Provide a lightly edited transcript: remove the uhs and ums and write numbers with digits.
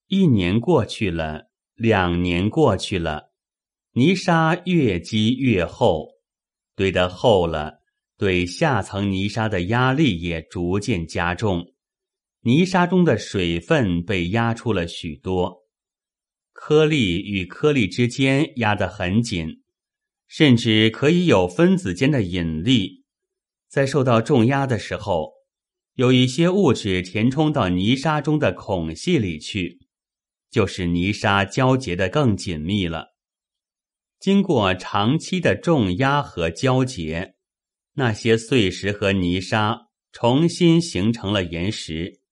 1年过去了，2年过去了，泥沙越积越厚，堆得厚了，对下层泥沙的压力也逐渐加重，泥沙中的水分被压出了许多，颗粒与颗粒之间压得很紧，甚至可以有分子间的引力。在受到重压的时候，有一些物质填充到泥沙中的孔隙里去，就使泥沙交结得更紧密了。经过长期的重压和交结，那些碎石和泥沙重新形成了岩石，